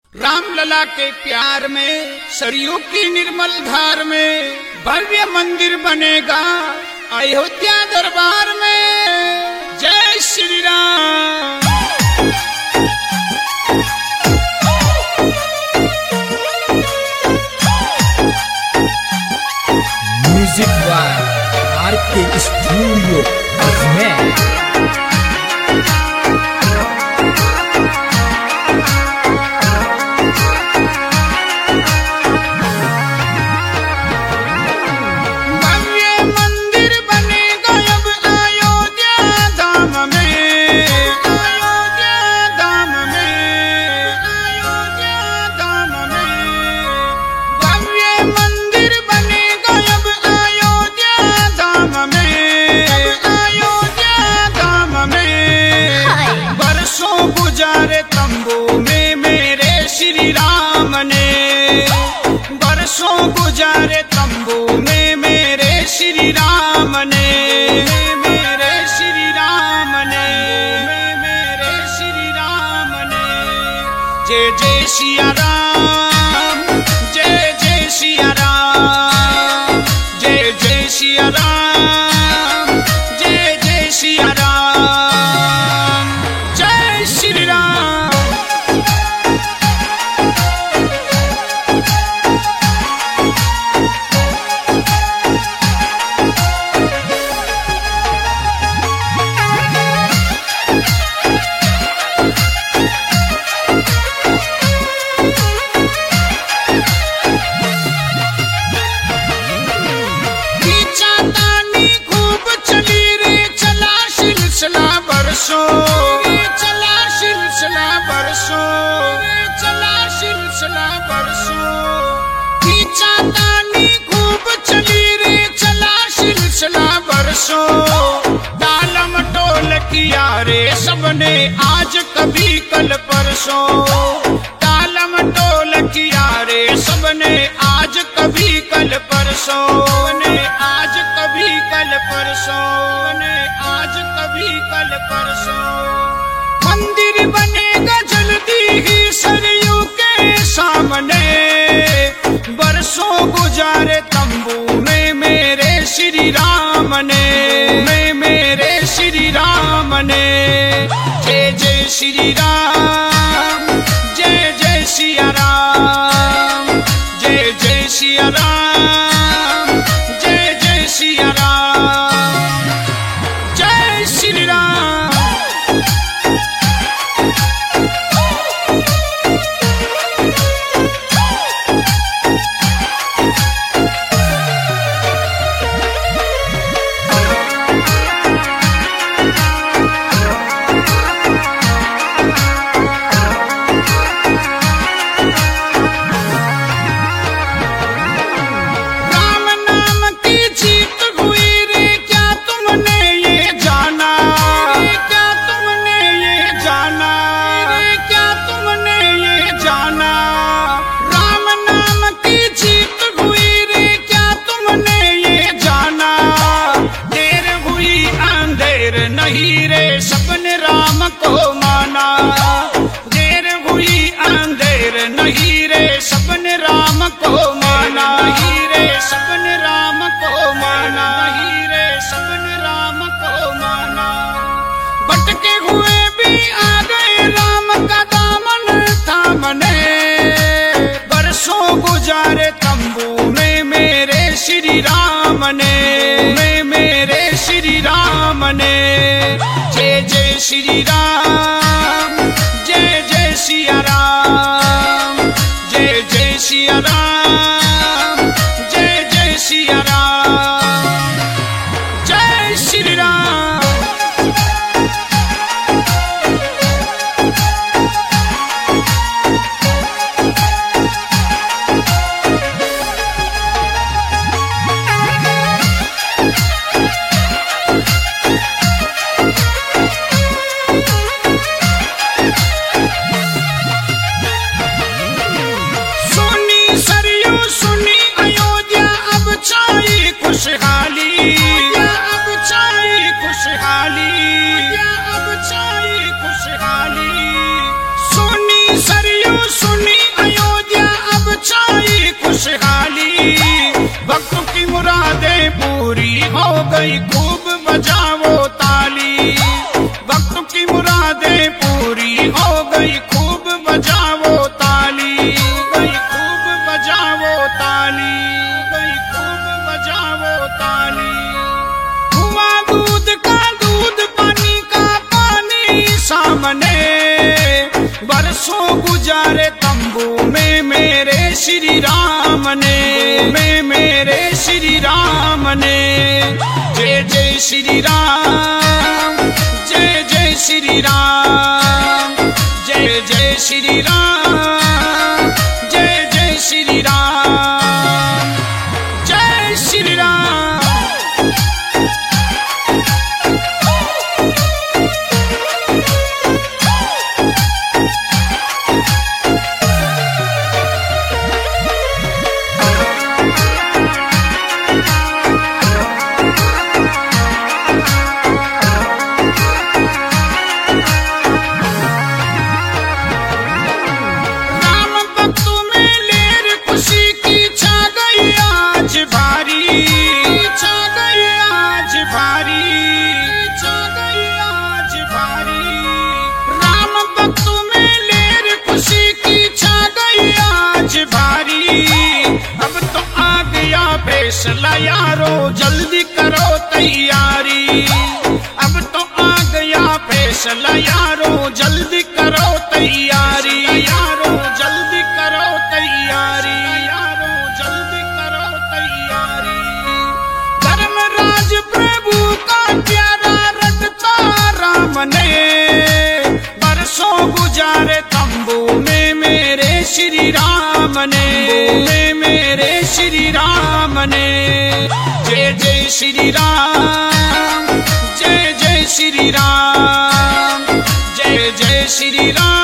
राम लला के प्यार में सरयू की निर्मल धार में भव्य मंदिर बनेगा अयोध्या दरबार में। जय Shri Ram. Music by RK studio Ajmer. गुजारे तंबू में मेरे श्री राम ने, बरसों गुजारे तंबू में मेरे श्री राम ने, मेरे श्री राम ने, मेरे श्री राम ने। जय जय सिया राम, जय जय सिया राम, जय जय सिया राम, जय जय सिया राम। टालम टोल किया रे सबने आज कभी कल परसों, टालम टोल किया रे सबने आज कभी कल परसों, ने आज कभी कल परसों, ने आज कभी कल परसों। मंदिर बनेगा जल्दी ही सरयू के सामने, बरसों गुजारे तंबू में मेरे श्री राम ने, मेरे श्री राम ने। जय जय श्री राम, जय जय सिया राम, जय जय सिया राम, जय जय सिया राम। जय श्री राम। नहीं रे सबने राम को माना, देर हुई अंधेर नहीं रे सबने राम को माना, नहीं रे सबने राम को माना, नहीं रे सबने राम को माना। भटके हुए भी आ गए राम का दामन थामने, बरसों गुजारे तंबू में मेरे श्री राम ने, मेरे श्री राम ने। जय जय श्री राम, जय जय सिया राम, जय जय सिया राम, जय जय सिया राम। जय श्री राम। बजावो ताली, भाई खूब बजावो ताली, भाई खूब बजावो ताली। हुआ दूध का दूध, पानी का पानी सामने, बरसों गुजारे तंबू में मेरे श्री राम ने, में मेरे श्री राम ने। जय जय श्री राम, जय जय श्री राम, जय जय श्री राम, जय जय श्री राम, जय श्री राम। फैसला यारो जल्दी करो तैयारी, अब तो आ गया फैसला यारो जल्दी करो तैयारी, यारो जल्दी करो तैयारी, यारो जल्दी करो तैयारी। धर्मराज प्रभु का प्यारा रटता राम ने, बरसों गुजारे तंबू में मेरे श्री राम ने, में मेरे श्री राम ने। जय जय श्री राम, जय जय श्री राम, जय जय श्री राम।